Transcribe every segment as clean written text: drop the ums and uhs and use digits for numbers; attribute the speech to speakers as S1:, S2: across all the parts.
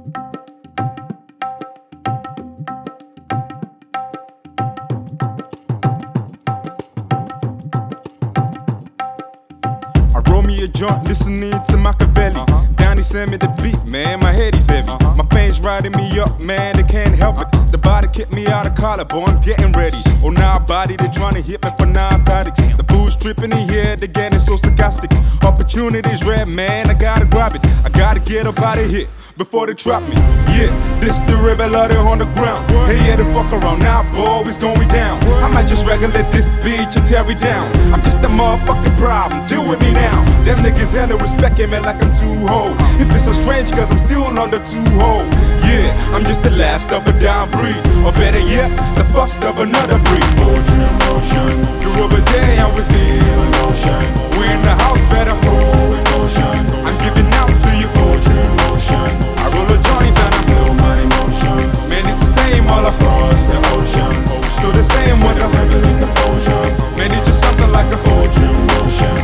S1: I roll me a joint, listening to Machiavelli. Downey sent me the beat, man, my head is heavy. My pain's riding me up, man, they can't help it. The body kept me out of collar, boy, I'm getting ready. Oh, now body, they trying to hit me for narcotics. The fool's tripping in here, they getting so sarcastic. Opportunity's rare, man, I gotta grab it. I gotta get up out of here before they trap me. Yeah, this the rebel out there on the ground. Hey, yeah, the fuck around now, boy, it's going down. I might just regulate this beach and tear it down. I'm just a motherfucking problem, deal with me now. Them niggas hella respecting me like I'm too old. If it's so strange, cause I'm still under too old. Yeah, I'm just the last of a down breed. Or better yet, the first of another breed.
S2: Poetry in motion,
S1: The rubber's here and we're still
S2: in motion,
S1: we're in the house better.
S2: motion,
S1: I'm giving out to you.
S2: poetry in motion,
S1: I roll a joint and I'm
S2: feel my emotions,
S1: man, it's the same all across.
S2: across the ocean,
S1: Still the same with the
S2: heavenly composure,
S1: man, it's just something like a
S2: poetry in motion.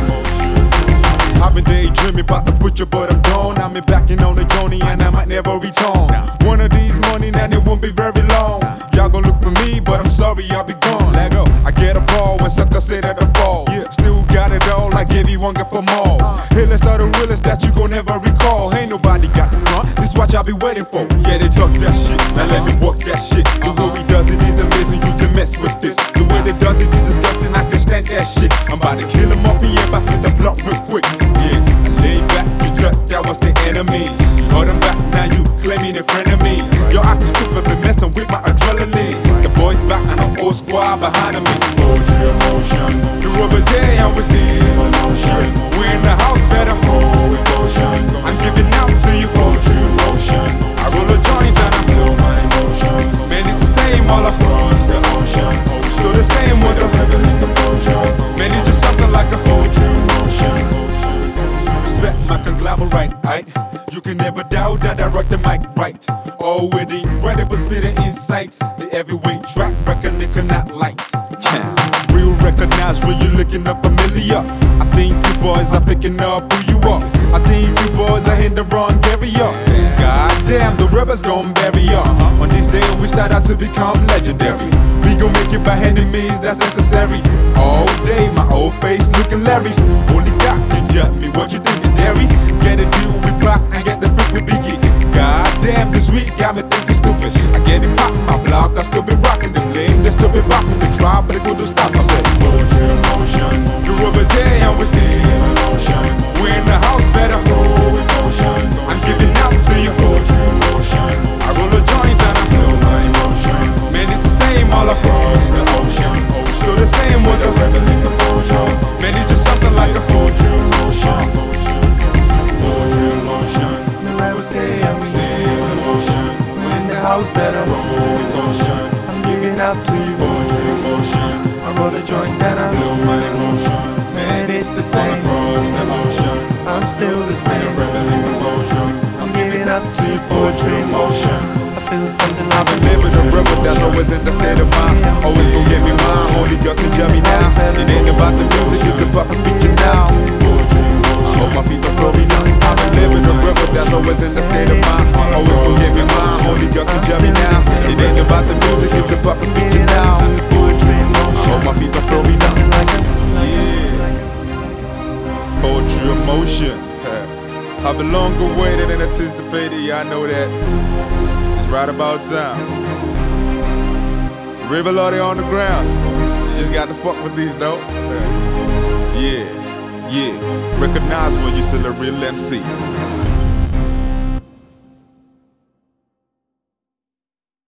S1: I've been daydreaming about the future, but I'm gone. I'm backing on the journey and I might never return. One of these money, now it won't be very long. Y'all gon' look for me, but I'm sorry, I'll be gone. Let go. I get a ball when suckers say that I fall. Still got it all, like everyone got for more. Hey, let's start the realest that you gon' never recall. Ain't nobody got the front, this watch I'll be waiting for. Yeah, they talk that shit, now let me walk that shit. The way he does it is amazing, you can mess with this. The way they does it is disgusting, I can stand that shit. I'm about to kill him off, yeah, I spit the block real quick. Yeah, I lay back, you took, that was the enemy. Hold him back, now you claiming in front of me. Yo, I can stupid, been messing with my adrenaline. The boys back and the whole squad behind me.
S2: Poetry in motion,
S1: The rubber's here and we're still
S2: in motion,
S1: we're in the house better.
S2: emotion,
S1: I'm giving out to you.
S2: poetry in motion,
S1: I roll a joint and I'm
S2: feel my emotions,
S1: man, it's the same all across.
S2: across the ocean,
S1: Still the same with the
S2: heavenly composure,
S1: man, it's just something like a
S2: poetry in motion.
S1: respect my conglomerate, aight? You can never doubt that I rock the mic right. Oh, with the incredible spirit of insight, the heavyweight track record they cannot light. Real recognize when you're looking up familiar. I think you boys are picking up who you are. I think you boys are in the wrong area. God damn, the rebels gon' bury ya. On this day we start out to become legendary. We gon' make it by any means that's necessary. All day my old face looking Larry. Only God can judge me, what you thinking, Derry? Get a deal with Pac and get the freak with Biggie. God damn, this week got me thinking stupid. I get it pop my block, I still be rocking the blame. They still be rocking the tribe, but it go to stop. I said,
S2: Poetry in motion,
S1: the rubber's here and we're still
S2: in motion,
S1: we're in the house better.
S2: emotion,
S1: I'm giving out to you.
S2: poetry in motion,
S1: I roll a joint and I'm
S2: feel my emotions,
S1: man, it's the same all across.
S2: across the ocean,
S1: Still the same with the
S2: heavenly composure,
S1: man, it's just something like a
S2: poetry in motion, poetry in motion,
S1: the rebels here and we're
S2: still in motion,
S1: we're in the house better.
S2: emotion,
S1: I'm giving up to you.
S2: poetry in motion,
S1: I roll a joint and I'm
S2: feel my emotion,
S1: man, it's the same.
S2: across the ocean,
S1: I'm still the same.
S2: heavenly composure,
S1: I'm giving up to you. Poetry in motion. I feel something I've been
S3: Living a rebel that's always in the state of mind. Always gon' get me mine, only God can judge me now. It ain't about the music, it's about the picture now. I hope my people throw me now. I've been living a rebel that's always in the state of mind. Always gon' get me mine, only God can judge me now. It ain't about the music, it's about the picture now. I hope my people throw me now.
S1: Poetry in motion. I've been longer waited than anticipated, yeah, I know that. It's right about time. River Lordy on the ground. You just got to fuck with these, though. Yeah. Recognize when you're still a real MC.